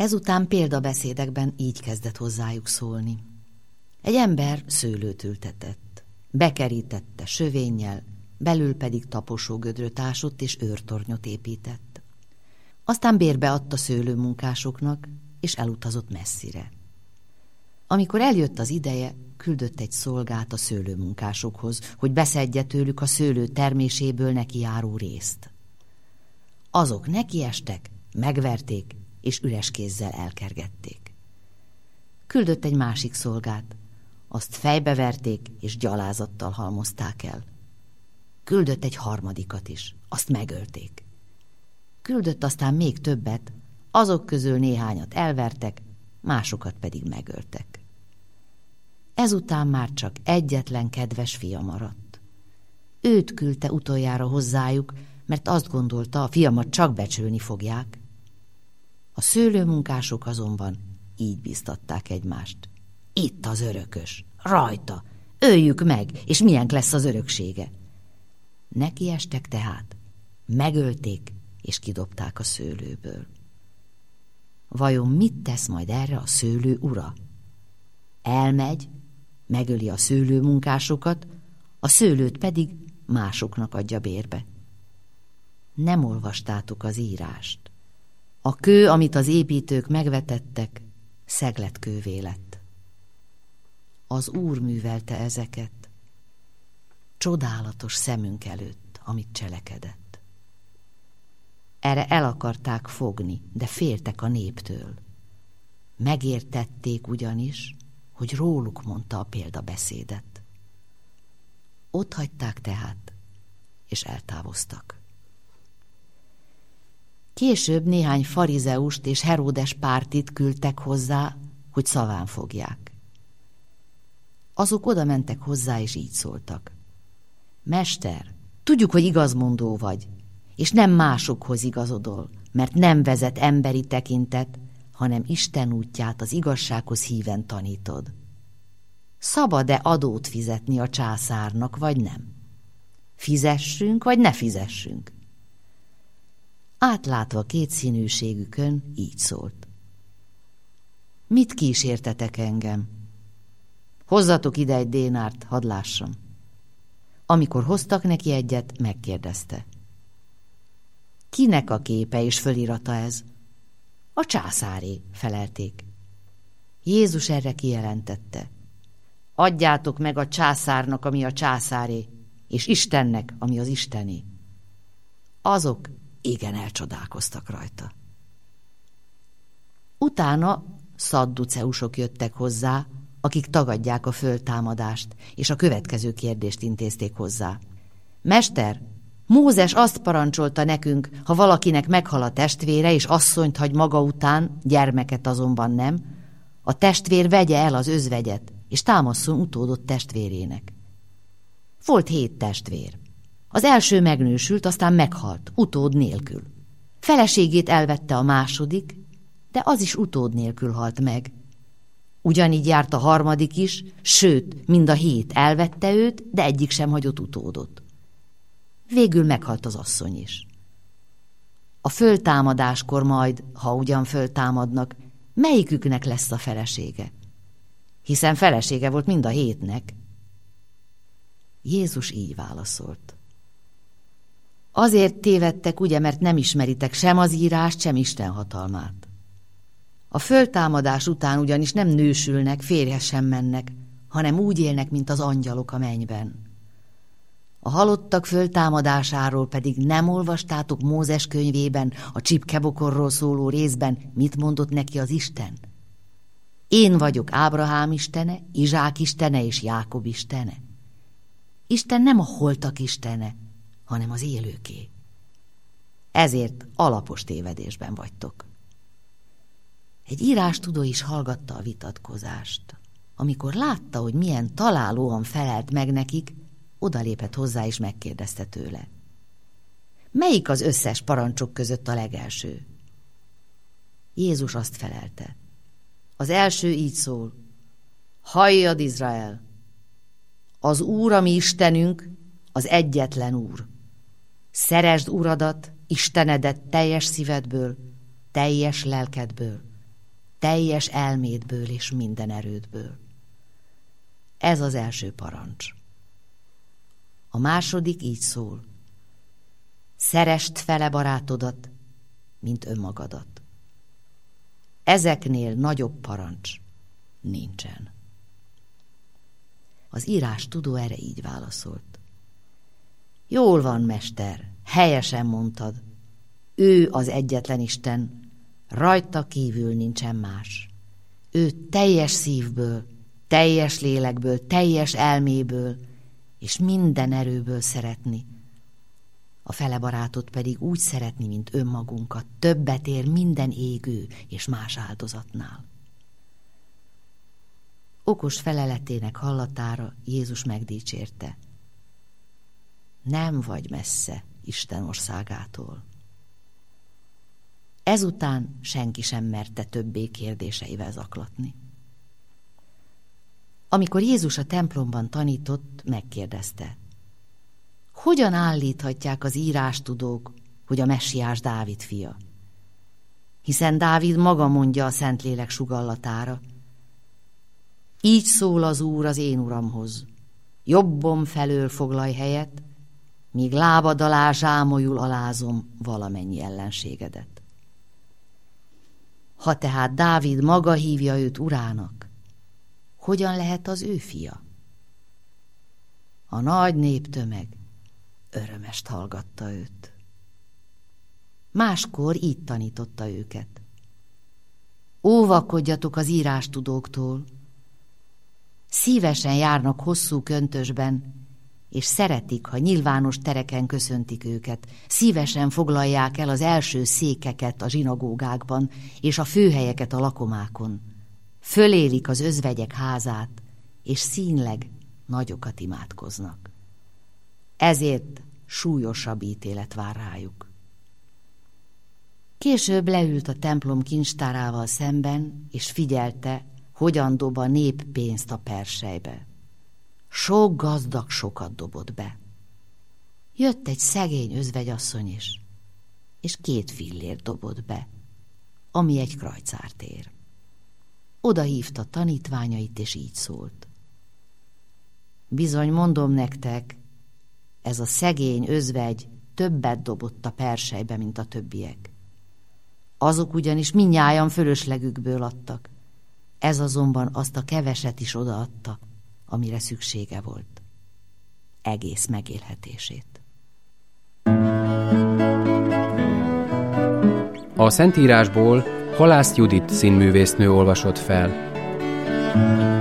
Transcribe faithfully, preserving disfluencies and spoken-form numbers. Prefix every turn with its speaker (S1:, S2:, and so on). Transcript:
S1: Ezután példabeszédekben így kezdett hozzájuk szólni. Egy ember szőlőt ültetett, bekerítette sövénnyel, belül pedig taposógödröt ásott és őrtornyot épített. Aztán bérbe adta szőlőmunkásoknak, és elutazott messzire. Amikor eljött az ideje, küldött egy szolgát a szőlőmunkásokhoz, hogy beszedje tőlük a szőlő terméséből neki járó részt. Azok nekiestek, megverték, és üres kézzel elkergették. Küldött egy másik szolgát, azt fejbeverték, és gyalázattal halmozták el. Küldött egy harmadikat is, azt megölték. Küldött aztán még többet, azok közül néhányat elvertek, másokat pedig megöltek. Ezután már csak egyetlen kedves fia maradt. Őt küldte utoljára hozzájuk, mert azt gondolta, a fiamat csak becsülni fogják. A szőlőmunkások azonban így bíztatták egymást. Itt az örökös, rajta, öljük meg, és milyen lesz az öröksége. Nekiestek tehát, megölték, és kidobták a szőlőből. Vajon mit tesz majd erre a szőlő ura? Elmegy, megöli a szőlőmunkásokat, a szőlőt pedig másoknak adja bérbe. Nem olvastátok az írást. A kő, amit az építők megvetettek, szegletkővé lett. Az Úr művelte ezeket, csodálatos szemünk előtt, amit cselekedett. Erre el akarták fogni, de féltek a néptől. Megértették ugyanis, hogy róluk mondta a példabeszédet. Ott hagyták tehát, és eltávoztak. Később néhány farizeust és Heródes pártit küldtek hozzá, hogy szaván fogják. Azok oda mentek hozzá, és így szóltak. Mester, tudjuk, hogy igazmondó vagy, és nem másokhoz igazodol, mert nem vezet emberi tekintet, hanem Isten útját az igazsághoz híven tanítod. Szabad-e adót fizetni a császárnak, vagy nem? Fizessünk, vagy ne fizessünk? Átlátva kétszínűségükön így szólt. Mit kísértetek engem? Hozzatok ide egy dénárt, hadd lássam. Amikor hoztak neki egyet, megkérdezte. Kinek a képe és fölirata ez? A császáré, felelték. Jézus erre kijelentette. Adjátok meg a császárnak, ami a császáré, és Istennek, ami az Istené. Azok igen elcsodálkoztak rajta. Utána szadduceusok jöttek hozzá, akik tagadják a föltámadást, és a következő kérdést intézték hozzá. Mester, Mózes azt parancsolta nekünk, ha valakinek meghal a testvére, és asszonyt hagy maga után, gyermeket azonban nem, a testvér vegye el az özvegyet, és támasszon utódot testvérének. Volt hét testvér. Az első megnősült, aztán meghalt, utód nélkül. Feleségét elvette a második, de az is utód nélkül halt meg. Ugyanígy járt a harmadik is, sőt, mind a hét elvette őt, de egyik sem hagyott utódot. Végül meghalt az asszony is. A föltámadáskor majd, ha ugyan föltámadnak, melyiküknek lesz a felesége? Hiszen felesége volt mind a hétnek. Jézus így válaszolt. Azért tévedtek, ugye, mert nem ismeritek sem az írást, sem Isten hatalmát. A föltámadás után ugyanis nem nősülnek, férjhez sem mennek, hanem úgy élnek, mint az angyalok a mennyben. A halottak föltámadásáról pedig nem olvastátok Mózes könyvében, a csipkebokorról szóló részben, mit mondott neki az Isten? Én vagyok Ábrahám istene, Izsák istene és Jákob istene. Isten nem a holtak istene, hanem az élőké. Ezért alapos tévedésben vagytok. Egy írástudó is hallgatta a vitatkozást. Amikor látta, hogy milyen találóan felelt meg nekik, odalépett hozzá és megkérdezte tőle. Melyik az összes parancsok között a legelső? Jézus azt felelte. Az első így szól. Halljad, Izrael! Az Úr, a mi Istenünk, az egyetlen Úr. Szeresd Uradat, Istenedet teljes szívedből, teljes lelkedből, teljes elmédből és minden erődből. Ez az első parancs. A második így szól: szeresd fele barátodat, mint önmagadat. Ezeknél nagyobb parancs nincsen. Az írás tudó erre így válaszolt: jól van, mester, helyesen mondtad. Ő az egyetlen Isten, rajta kívül nincsen más. Ő teljes szívből, teljes lélekből, teljes elméből és minden erőből szeretni. A fele barátot pedig úgy szeretni, mint önmagunkat, többet ér minden égő és más áldozatnál. Okos feleletének hallatára Jézus megdicsérte: nem vagy messze Isten országától. Ezután senki sem merte többé kérdéseivel zaklatni. Amikor Jézus a templomban tanított, megkérdezte: hogyan állíthatják az írástudók, hogy a messiás Dávid fia? Hiszen Dávid maga mondja a Szentlélek sugallatára: így szól az Úr az én uramhoz, jobbom felől foglalj helyet, míg lábad alá zsámolyul alázom valamennyi ellenségedet. Ha tehát Dávid maga hívja őt urának, hogyan lehet az ő fia? A nagy néptömeg örömest hallgatta őt. Máskor így tanította őket: óvakodjatok az írástudóktól, szívesen járnak hosszú köntösben, és szeretik, ha nyilvános tereken köszöntik őket, szívesen foglalják el az első székeket a zsinagógákban, és a főhelyeket a lakomákon. Fölélik az özvegyek házát, és színleg nagyokat imádkoznak. Ezért súlyosabb ítélet vár rájuk. Később leült a templom kincstárával szemben, és figyelte, hogyan dob a nép pénzt a perselybe. Sok gazdag sokat dobott be. Jött egy szegény özvegyasszony is, és két fillért dobott be, ami egy krajcárt ér. Oda hívta tanítványait, és így szólt: bizony mondom nektek, ez a szegény özvegy többet dobott a perselybe, mint a többiek. Azok ugyanis mindnyájan fölöslegükből adtak, ez azonban azt a keveset is odaadta, amire szüksége volt, egész megélhetését.
S2: A Szentírásból Halász Judit színművésznő olvasott fel.